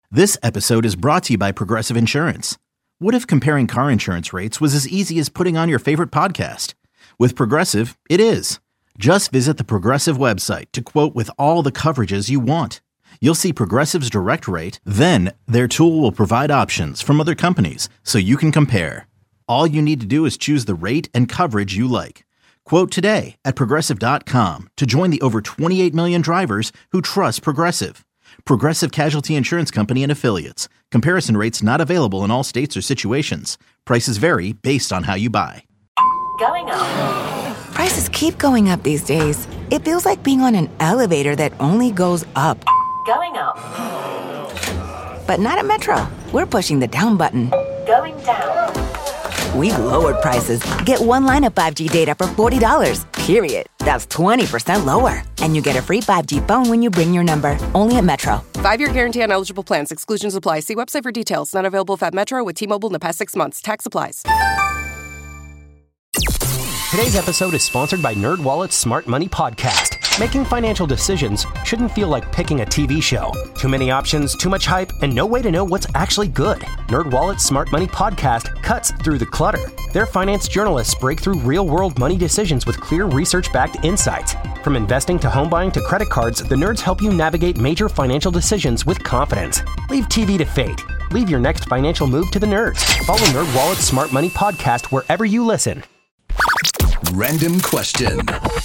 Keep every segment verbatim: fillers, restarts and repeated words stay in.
This episode is brought to you by Progressive Insurance. What if comparing car insurance rates was as easy as putting on your favorite podcast? With Progressive, it is. Just visit the Progressive website to quote with all the coverages you want. You'll see Progressive's direct rate, then their tool will provide options from other companies so you can compare. All you need to do is choose the rate and coverage you like. Quote today at progressive dot com to join the over twenty-eight million drivers who trust Progressive. Progressive Casualty Insurance Company and Affiliates. Comparison rates not available in all states or situations. Prices vary based on how you buy. Going up. Prices keep going up these days. It feels like being on an elevator that only goes up. Going up. But not at Metro. We're pushing the down button. Going down. We've lowered prices. Get one line of five G data for forty dollars, period. That's twenty percent lower. And you get a free five G phone when you bring your number. Only at Metro. Five-year guarantee on eligible plans. Exclusions apply. See website for details. Not available at Metro with T-Mobile in the past six months. Tax applies. Today's episode is sponsored by NerdWallet's Smart Money Podcast. Making financial decisions shouldn't feel like picking a T V show. Too many options, too much hype, and no way to know what's actually good. NerdWallet's Smart Money Podcast cuts through the clutter. Their finance journalists break through real-world money decisions with clear research-backed insights. From investing to home buying to credit cards, the nerds help you navigate major financial decisions with confidence. Leave T V to fate. Leave your next financial move to the nerds. Follow NerdWallet's Smart Money Podcast wherever you listen. Random question.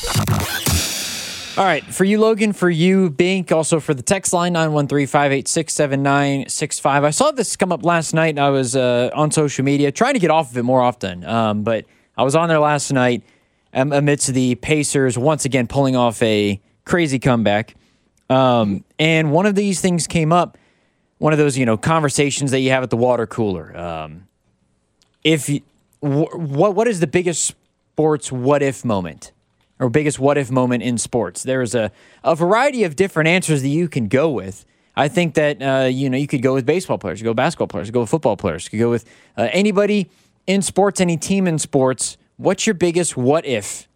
All right, for you, Logan, for you, Bink, also for the text line, nine one three, five eight six, seven nine six five. I saw this come up last night, and I was uh, on social media trying to get off of it more often, um, but I was on there last night um, amidst the Pacers once again pulling off a crazy comeback, um, and one of these things came up, one of those, you know, conversations that you have at the water cooler. Um, if you, wh- what what is the biggest sports what-if moment? Or biggest what-if moment in sports? There's a, a variety of different answers that you can go with. I think that, uh, you know, you could go with baseball players, you go with basketball players, you go with football players, you could go with uh, anybody in sports, any team in sports. What's your biggest what-if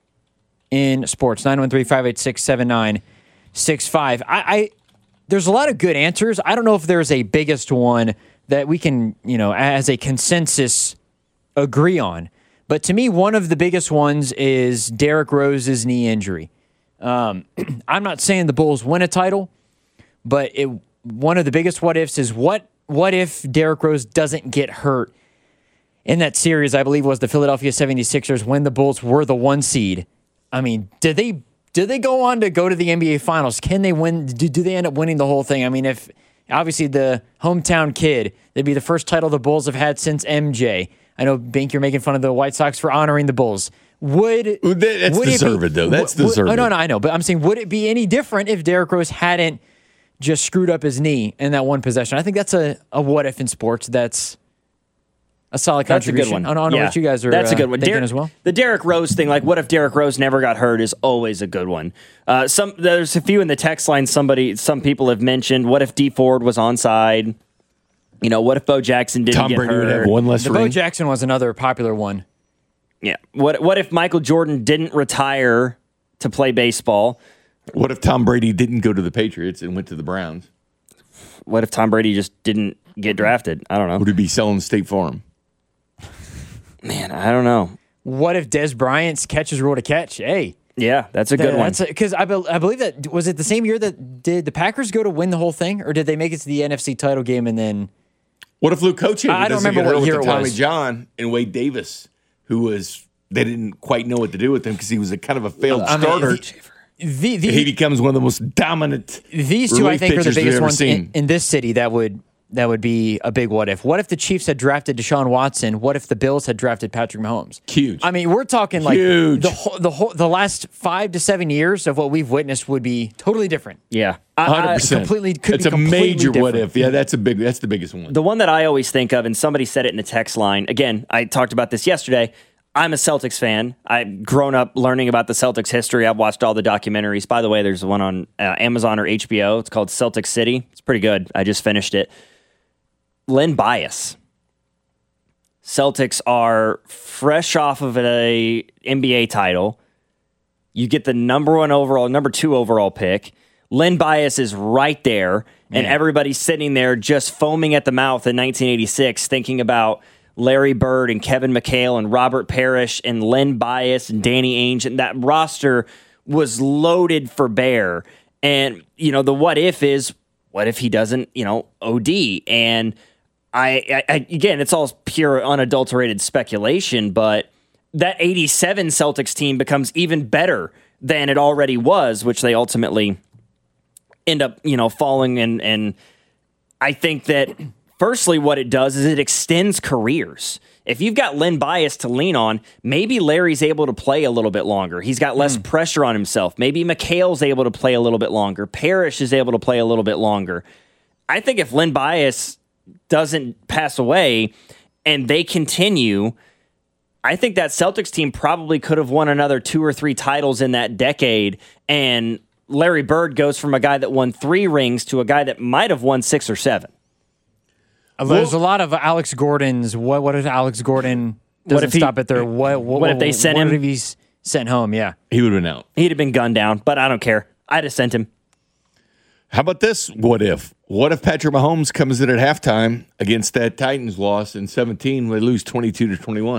in sports? nine one three, five eight six, seven nine six five. I, I There's a lot of good answers. I don't know if there's a biggest one that we can, you know, as a consensus agree on. But to me, one of the biggest ones is Derrick Rose's knee injury. Um, I'm not saying the Bulls win a title, but it, one of the biggest what-ifs is what what if Derrick Rose doesn't get hurt in that series, I believe was the Philadelphia seventy-sixers when the Bulls were the one seed. I mean, did they did they go on to go to the N B A Finals? Can they win? Do, do they end up winning the whole thing? I mean, if obviously the hometown kid, it'd be the first title the Bulls have had since M J. I know, Bink, you're making fun of the White Sox for honoring the Bulls. Would That's would deserved, be, though. That's would, deserved. Oh, no, no, I know. But I'm saying, would it be any different if Derrick Rose hadn't just screwed up his knee in that one possession? I think that's a, a what-if in sports. That's a solid That's contribution. a good one. I don't know yeah. what you guys are That's a good uh, one. thinking Der- as well. The Derrick Rose thing, like what if Derrick Rose never got hurt, is always a good one. Uh, some There's a few in the text line somebody, some people have mentioned, what if D Ford was onside? You know, what if Bo Jackson didn't Tom get Brady hurt? would have one less The ring. Bo Jackson was another popular one. Yeah. What What if Michael Jordan didn't retire to play baseball? What if Tom Brady didn't go to the Patriots and went to the Browns? What if Tom Brady just didn't get drafted? I don't know. Would he be selling State Farm? Man, I don't know. What if Des Bryant's catches rule to catch? Hey. Yeah, that's a good That- one. Because I, be, I believe that, was it the same year that, did the Packers go to win the whole thing? Or did they make it to the N F C title game and then... What if Luke Coach I don't remember what year it Tommy was. John and Wade Davis, who was they didn't quite know what to do with him because he was a kind of a failed I mean, starter. the, the, he becomes one of the most dominant. These two, I relief think, are the pitchers we've biggest ever ones in, seen. in this city that would that would be a big what if. What if the Chiefs had drafted Deshaun Watson? What if the Bills had drafted Patrick Mahomes? Huge. I mean, we're talking like Huge. the whole, the whole, the last five to seven years of what we've witnessed would be totally different. Yeah. Hundred percent. completely- could It's be a completely major what different. if. Yeah, that's a big. That's the biggest one. The one that I always think of, and somebody said it in the text line, again, I talked about this yesterday. I'm a Celtics fan. I've grown up learning about the Celtics history. I've watched all the documentaries. By the way, there's one on uh, Amazon or H B O. It's called Celtic City. It's pretty good. I just finished it. Len Bias. Celtics are fresh off of a N B A title. You get the number one overall, number two overall pick. Len Bias is right there, and Man. everybody's sitting there just foaming at the mouth in nineteen eighty-six, thinking about Larry Bird and Kevin McHale and Robert Parrish and Len Bias and Danny Ainge, and that roster was loaded for bear. And, you know, the what if is, what if he doesn't, you know, O D? And I, I, again, it's all pure unadulterated speculation, but that eighty-seven Celtics team becomes even better than it already was, which they ultimately end up, you know, falling in. And I think that firstly, what it does is it extends careers. If you've got Len Bias to lean on, maybe Larry's able to play a little bit longer. He's got less mm. pressure on himself. Maybe McHale's able to play a little bit longer. Parrish is able to play a little bit longer. I think if Len Bias doesn't pass away and they continue, I think that Celtics team probably could have won another two or three titles in that decade, and Larry Bird goes from a guy that won three rings to a guy that might have won six or seven. There's a lot of Alex Gordon's. What What if Alex Gordon doesn't what if he, stop at their? What, what, what if they sent what him? What if he's sent home? Yeah, He would have been out. He'd have been gunned down, but I don't care. I'd have sent him. How about this? What if? What if Patrick Mahomes comes in at halftime against that Titans loss in seventeen? They lose twenty-two to twenty-one.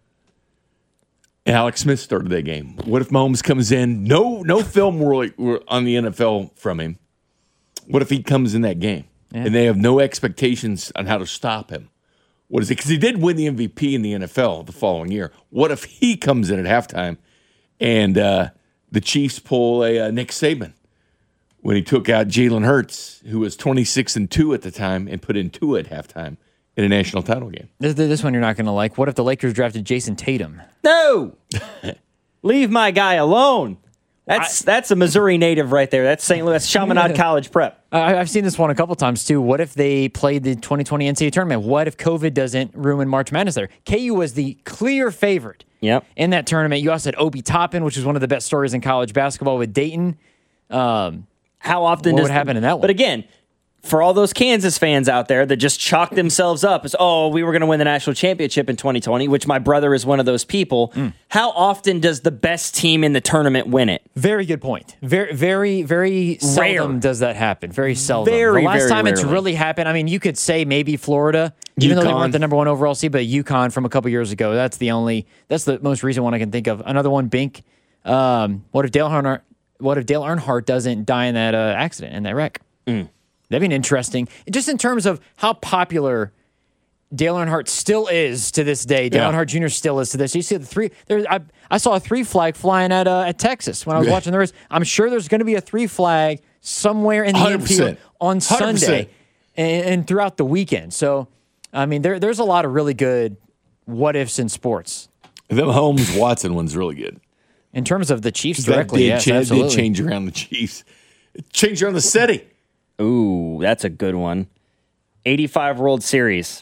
And Alex Smith started that game. What if Mahomes comes in? No, no film really on the N F L from him. What if he comes in that game yeah. and they have no expectations on how to stop him? What is it? Because he did win the M V P in the N F L the following year. What if he comes in at halftime and uh, the Chiefs pull a uh, Nick Saban when he took out Jalen Hurts, who was twenty-six and two at the time, and put in two at halftime in a national title game? This, this one you're not going to like. What if the Lakers drafted Jason Tatum? No! Leave my guy alone. That's I, that's a Missouri native right there. That's Saint Louis, Chaminade College Prep. I, I've seen this one a couple times, too. What if they played the twenty twenty N C double A tournament? What if COVID doesn't ruin March Madness there? K U was the clear favorite yep. in that tournament. You also had Obi Toppin, which is one of the best stories in college basketball with Dayton. Um, How often what does would happen the, in that one? But again, for all those Kansas fans out there that just chalk themselves up as, oh, we were going to win the national championship in twenty twenty, which my brother is one of those people. Mm. How often does the best team in the tournament win it? Very good point. Very, very, very seldom Rare. does that happen. Very seldom. Very, the last very time rarely. it's really happened, I mean, you could say maybe Florida, even UConn. though they weren't the number one overall seed, but UConn from a couple years ago. That's the only, that's the most recent one I can think of. Another one, Bink. Um, what if Dale Earnhardt, what if Dale Earnhardt doesn't die in that uh, accident, in that wreck? Mm. That'd be an interesting, just in terms of how popular Dale Earnhardt still is to this day. Dale Yeah. Earnhart Junior still is to this. You see the three. There, I, I saw a three flag flying at uh, at Texas when I was Yeah. watching the race. I'm sure there's going to be a three flag somewhere in the one hundred percent. infield on one hundred percent. Sunday and, and throughout the weekend. So, I mean, there there's a lot of really good what ifs in sports. The Mahomes Watson one's really good. In terms of the Chiefs That directly, did, yes, cha- absolutely. did change around the Chiefs. It changed around the city. Ooh, that's a good one. eighty-five World Series.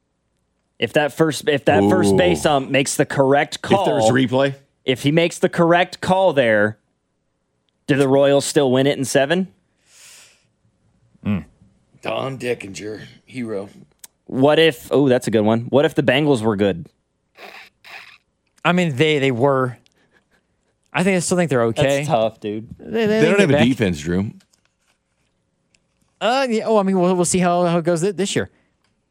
If that first if that Ooh. first base um, makes the correct call, If there's replay, if he makes the correct call there, do the Royals still win it in seven? Don Deckinger, hero. What if? Oh, that's a good one. What if the Bengals were good? I mean, they they were. I think I still think they're okay. That's tough, dude. They, They don't get have a back. defense, Drew. Uh, yeah. Oh, I mean, we'll, we'll see how, how it goes th- this year.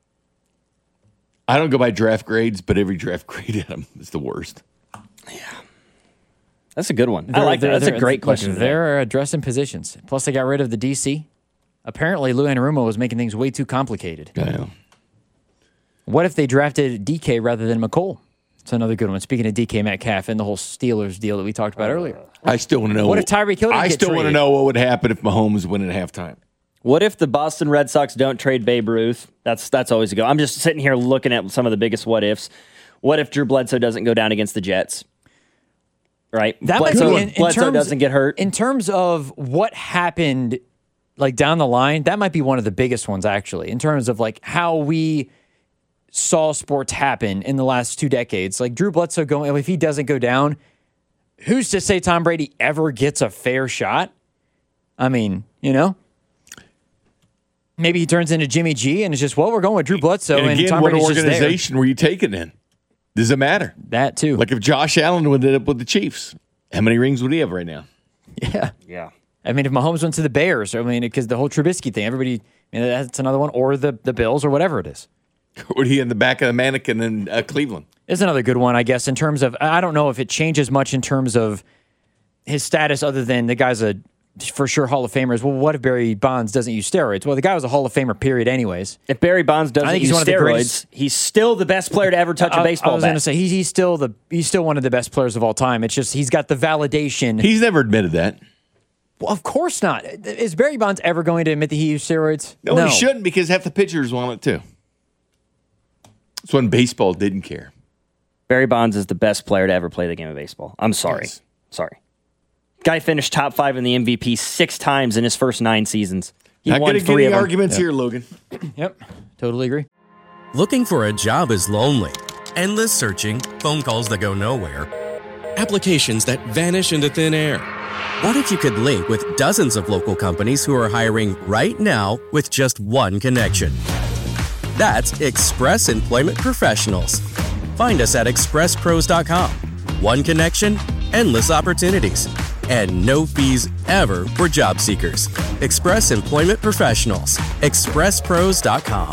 I don't go by draft grades, but every draft grade at them is the worst. That's a good one. I They're- like that. they're- That's a they're- great look, question. today. They're addressing positions. Plus, they got rid of the D C. Apparently, Lou Anarumo was making things way too complicated. Yeah. What if they drafted D K rather than McColl? It's another good one. Speaking of D K Metcalf and the whole Steelers deal that we talked about earlier. I still want to know. What if Tyreek Hill didn't I get still want to traded? know what would happen if Mahomes win at halftime. What if the Boston Red Sox don't trade Babe Ruth? That's that's always a go. I'm just sitting here looking at some of the biggest what ifs. What if Drew Bledsoe doesn't go down against the Jets? Right? That might Bledsoe, be in, in Bledsoe terms, doesn't get hurt. In terms of what happened, like down the line, that might be one of the biggest ones actually. In terms of like how we saw sports happen in the last two decades, like Drew Bledsoe going, if he doesn't go down, who's to say Tom Brady ever gets a fair shot? I mean, you know. Maybe he turns into Jimmy G and it's just, well, we're going with Drew Bledsoe and and, again, Tom what Brady's just there. organization were you taking in? Does it matter? That too. Like if Josh Allen would end up with the Chiefs, how many rings would he have right now? yeah. yeah. I mean, if Mahomes went to the Bears, I mean, because the whole Trubisky thing, everybody, you know, that's another one, or the, the Bills or whatever it is. Or he in the back of the mannequin in uh, Cleveland. Is another good one, I guess, in terms of, I don't know if it changes much in terms of his status other than the guy's a for sure Hall of Famer. Well, what if Barry Bonds doesn't use steroids? Well, the guy was a Hall of Famer, period, anyways. If Barry Bonds doesn't use steroids, greatest, he's still the best player to ever touch I, a baseball bat. I was going to say, he's, he's, still the, he's still one of the best players of all time. It's just he's got the validation. He's never admitted that. Well, of course not. Is Barry Bonds ever going to admit that he used steroids? No, no. He shouldn't, because half the pitchers want it too. It's when baseball didn't care. Barry Bonds is the best player to ever play the game of baseball. I'm sorry. Yes. Sorry. Guy finished top five in the M V P six times in his first nine seasons. He Not won going to get three any of arguments Yep. here, Logan. Yep, totally agree. Looking for a job is lonely. Endless searching, phone calls that go nowhere, applications that vanish into thin air. What if you could link with dozens of local companies who are hiring right now with just one connection? That's Express Employment Professionals. Find us at express pros dot com. One connection, endless opportunities, and no fees ever for job seekers. Express Employment Professionals. express pros dot com.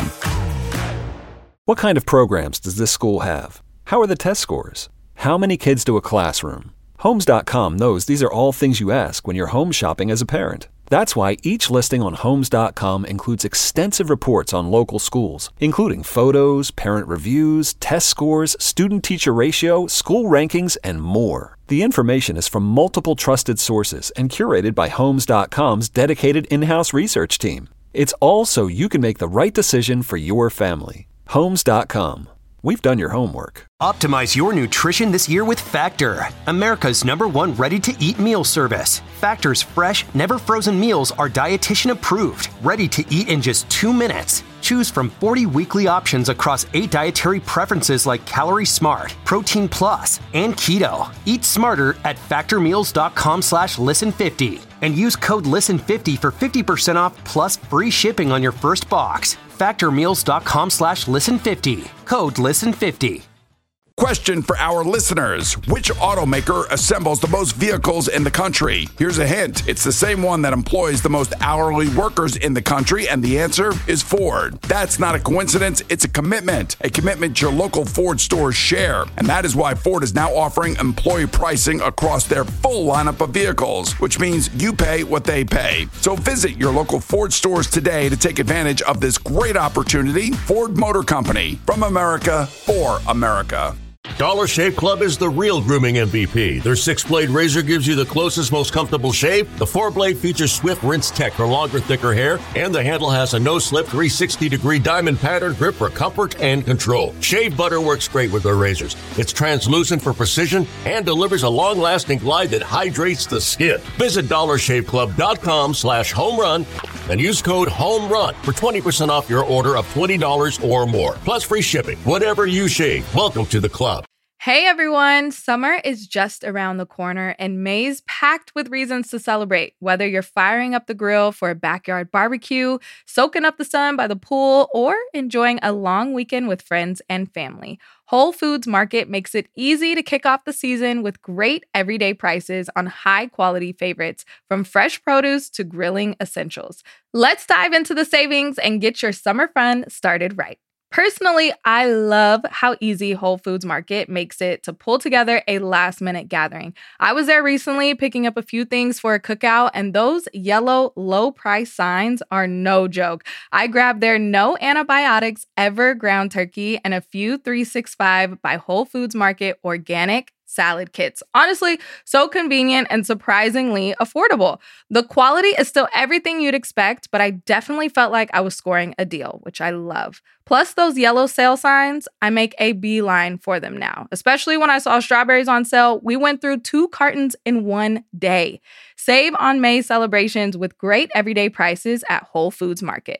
What kind of programs does this school have? How are the test scores? How many kids to a classroom? Homes dot com knows these are all things you ask when you're home shopping as a parent. That's why each listing on Homes dot com includes extensive reports on local schools, including photos, parent reviews, test scores, student-teacher ratio, school rankings, and more. The information is from multiple trusted sources and curated by Homes dot com's dedicated in-house research team. It's all so you can make the right decision for your family. Homes dot com. We've done your homework. Optimize your nutrition this year with Factor, America's number one ready-to-eat meal service. Factor's fresh, never-frozen meals are dietitian approved, ready to eat in just two minutes. Choose from forty weekly options across eight dietary preferences like Calorie Smart, Protein Plus, and Keto. Eat smarter at factor meals dot com slash listen fifty and use code listen fifty for fifty percent off plus free shipping on your first box. factor meals dot com slash listen fifty. Code listen fifty. Question for our listeners. Which automaker assembles the most vehicles in the country? Here's a hint. It's the same one that employs the most hourly workers in the country, and the answer is Ford. That's not a coincidence. It's a commitment. A commitment your local Ford stores share. And that is why Ford is now offering employee pricing across their full lineup of vehicles, which means you pay what they pay. So visit your local Ford stores today to take advantage of this great opportunity. Ford Motor Company. From America, for America. Dollar Shave Club is the real grooming M V P. Their six-blade razor gives you the closest, most comfortable shave. The four-blade features swift rinse tech for longer, thicker hair, and the handle has a no-slip three hundred sixty degree diamond pattern grip for comfort and control. Shave butter works great with their razors. It's translucent for precision and delivers a long-lasting glide that hydrates the skin. Visit dollar shave club dot com slash home run and use code HOMERUN for twenty percent off your order of twenty dollars or more, plus free shipping. Whatever you shave, welcome to the club. Hey everyone, summer is just around the corner and May's packed with reasons to celebrate. Whether you're firing up the grill for a backyard barbecue, soaking up the sun by the pool, or enjoying a long weekend with friends and family, Whole Foods Market makes it easy to kick off the season with great everyday prices on high-quality favorites, from fresh produce to grilling essentials. Let's dive into the savings and get your summer fun started right. Personally, I love how easy Whole Foods Market makes it to pull together a last-minute gathering. I was there recently picking up a few things for a cookout, and those yellow low-price signs are no joke. I grabbed their no antibiotics ever ground turkey and a few three sixty-five by Whole Foods Market organic salad kits. Honestly, so convenient and surprisingly affordable. The quality is still everything you'd expect, but I definitely felt like I was scoring a deal, which I love. Plus those yellow sale signs, I make a beeline for them now. Especially when I saw strawberries on sale, we went through two cartons in one day. Save on May celebrations with great everyday prices at Whole Foods Market.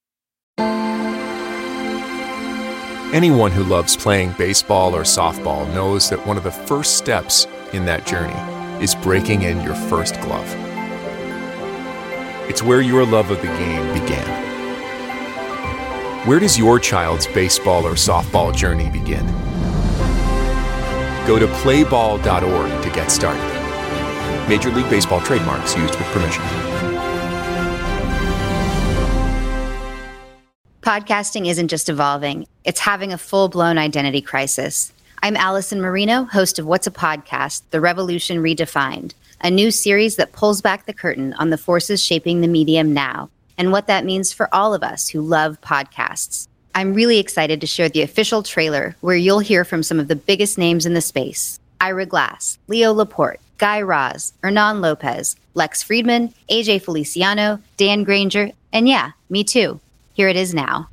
Anyone who loves playing baseball or softball knows that one of the first steps in that journey is breaking in your first glove. It's where your love of the game began. Where does your child's baseball or softball journey begin? Go to play ball dot org to get started. Major League Baseball trademarks used with permission. Podcasting isn't just evolving, it's having a full-blown identity crisis. I'm Allison Marino, host of What's a Podcast? The Revolution Redefined, a new series that pulls back the curtain on the forces shaping the medium now and what that means for all of us who love podcasts. I'm really excited to share the official trailer where you'll hear from some of the biggest names in the space. Ira Glass, Leo Laporte, Guy Raz, Hernan Lopez, Lex Friedman, A J Feliciano, Dan Granger, and yeah, me too. Here it is now.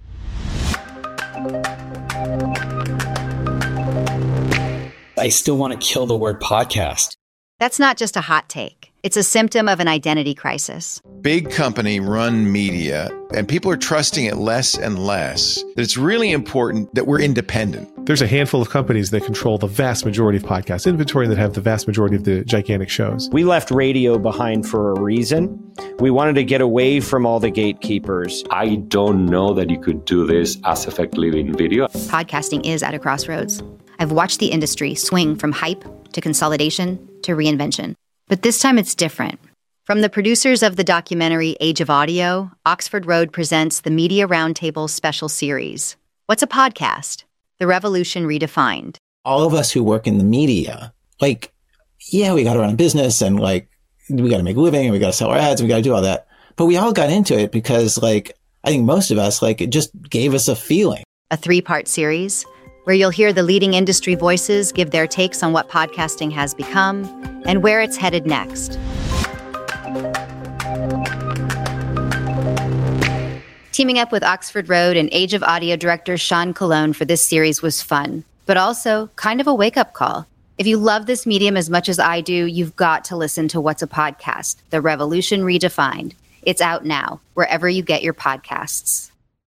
I still want to kill the word podcast. That's not just a hot take. It's a symptom of an identity crisis. Big company run media, and people are trusting it less and less. That it's really important that we're independent. There's a handful of companies that control the vast majority of podcast inventory and that have the vast majority of the gigantic shows. We left radio behind for a reason. We wanted to get away from all the gatekeepers. I don't know that you could do this as effectively in video. Podcasting is at a crossroads. I've watched the industry swing from hype to consolidation to reinvention. But this time it's different. From the producers of the documentary Age of Audio, Oxford Road presents the Media Roundtable special series. What's a podcast? The Revolution Redefined. All of us who work in the media, like, yeah, we got to run a business and like, we got to make a living and we got to sell our ads and we got to do all that. But we all got into it because like, I think most of us, like, it just gave us a feeling. A three-part series where you'll hear the leading industry voices give their takes on what podcasting has become and where it's headed next. Teaming up with Oxford Road and Age of Audio director Sean Colon for this series was fun, but also kind of a wake-up call. If you love this medium as much as I do, you've got to listen to What's a Podcast? The Revolution Redefined. It's out now, wherever you get your podcasts.